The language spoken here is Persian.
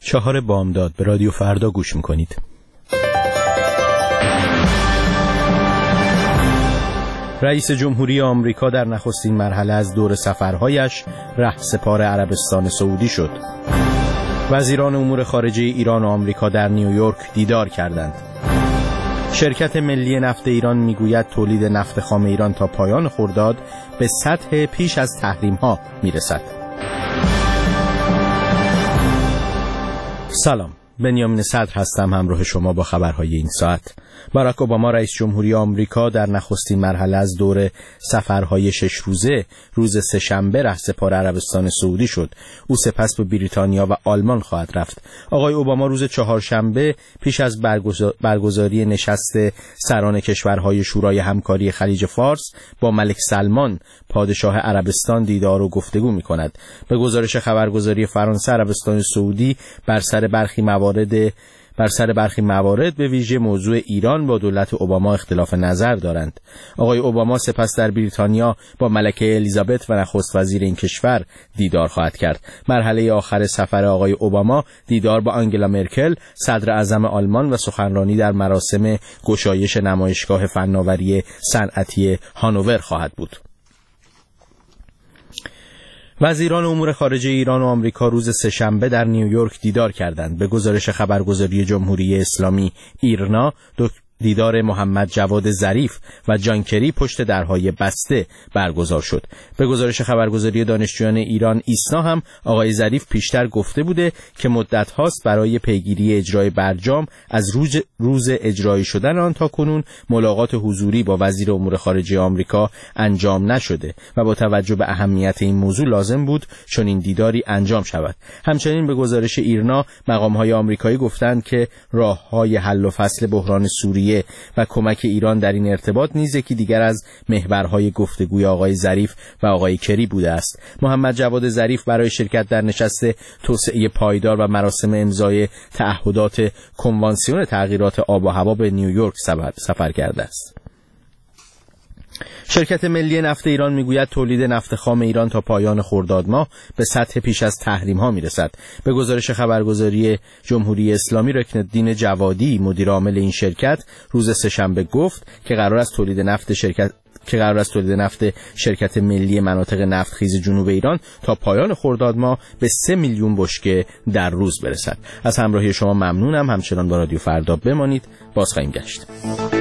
4 بامداد به رادیو فردا گوش میکنید. رئیس جمهوری آمریکا در نخستین مرحله از دور سفرهایش رهسپار عربستان سعودی شد. وزیران امور خارجه ایران و آمریکا در نیویورک دیدار کردند. شرکت ملی نفت ایران میگوید تولید نفت خام ایران تا پایان خرداد به سطح پیش از تحریم‌ها میرسد. سلام، بنیامین صدر هستم، همراه شما با خبرهای این ساعت. باراک اوباما رئیس جمهوری آمریکا در نخستین مرحله از دور سفرهای 6 روزه روز سه‌شنبه رهسپار عربستان سعودی شد. او سپس به بریتانیا و آلمان خواهد رفت. آقای اوباما روز چهارشنبه پیش از برگزاری نشست سران کشورهای شورای همکاری خلیج فارس با ملک سلمان پادشاه عربستان دیدار و گفتگو می‌کند. به گزارش خبرگزاری فرانسه، عربستان سعودی بر سر برخی موارد به ویژه موضوع ایران با دولت اوباما اختلاف نظر دارند. آقای اوباما سپس در بریتانیا با ملکه الیزابت و نخست وزیر این کشور دیدار خواهد کرد. مرحله آخر سفر آقای اوباما دیدار با آنگلا مرکل صدر اعظم آلمان و سخنرانی در مراسم گشایش نمایشگاه فناوری صنعتی هانوور خواهد بود. وزیران امور خارجه ایران و آمریکا روز سه‌شنبه در نیویورک دیدار کردند. به گزارش خبرگزاری جمهوری اسلامی ایرنا، دیدار محمد جواد ظریف و جان کری پشت درهای بسته برگزار شد. به گزارش خبرگزاری دانشجویان ایران ایسنا هم آقای ظریف پیشتر گفته بوده که مدت هاست برای پیگیری اجرای برجام از روز اجرایی شدن آن تا کنون ملاقات حضوری با وزیر امور خارجه آمریکا انجام نشده و با توجه به اهمیت این موضوع لازم بود چنین دیداری انجام شود. همچنین به گزارش ایرنا مقام‌های آمریکایی گفتند که راه‌های حل و فصل بحران سوریه و کمک ایران در این ارتباط نیز یکی دیگر از محورهای گفتگوی آقای ظریف و آقای کری بوده است. محمد جواد ظریف برای شرکت در نشست توسعه پایدار و مراسم امضای تعهدات کنوانسیون تغییرات آب و هوا به نیویورک سفر کرده است. شرکت ملی نفت ایران میگوید تولید نفت خام ایران تا پایان خرداد ماه به سطح پیش از تحریم ها میرسد. به گزارش خبرگزاری جمهوری اسلامی، رکن الدین جوادی مدیر عامل این شرکت روز سه‌شنبه گفت که قرار است تولید نفت شرکت ملی مناطق نفتخیز جنوب ایران تا پایان خرداد ماه به 3 میلیون بشکه در روز برسد. از همراهی شما ممنونم. همچنان با رادیو فردا بمانید. باز خواهیم گشت.